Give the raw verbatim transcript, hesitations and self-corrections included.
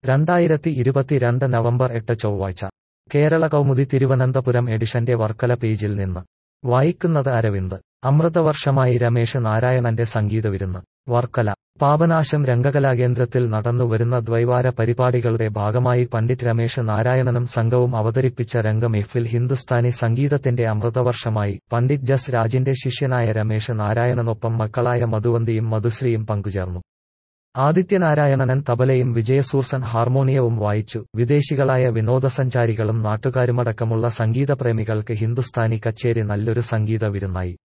രണ്ടായിരത്തി ഇരുപത്തിരണ്ട് നവംബർ എട്ട് ചൊവ്വാഴ്ച കേരള കൗമുദി തിരുവനന്തപുരം എഡിഷന്റെ വർക്കല പേജിൽ നിന്ന് വായിക്കുന്നത് അരവിന്ദ്. അമൃതവർഷമായി രമേശ് നാരായണന്റെ സംഗീതവിരുന്ന്. വർക്കല. പാപനാശം രംഗകലാകേന്ദ്രത്തിൽ നടന്നുവരുന്ന ദ്വൈവാര പരിപാടികളുടെ ഭാഗമായി പണ്ഡിറ്റ് രമേശ് നാരായണനും സംഘവും അവതരിപ്പിച്ച രംഗമെഹ്ഫിൽ ഹിന്ദുസ്ഥാനി സംഗീതത്തിന്റെ അമൃതവർഷമായി. പണ്ഡിറ്റ് ജസ് രാജിന്റെ ശിഷ്യനായ രമേശ് നാരായണനൊപ്പം മക്കളായ മധുവന്തിയും മധുശ്രീയും പങ്കുചേർന്നു. ആദിത്യനാരായണൻ തബലയും വിജയസൂർസൻ ഹാർമോണിയവും വായിച്ചു. വിദേശികളായ വിനോദസഞ്ചാരികളും നാട്ടുകാരുമടക്കമുള്ള സംഗീതപ്രേമികൾക്ക് ഹിന്ദുസ്ഥാനി കച്ചേരി നല്ലൊരു സംഗീത വിരുന്നായി.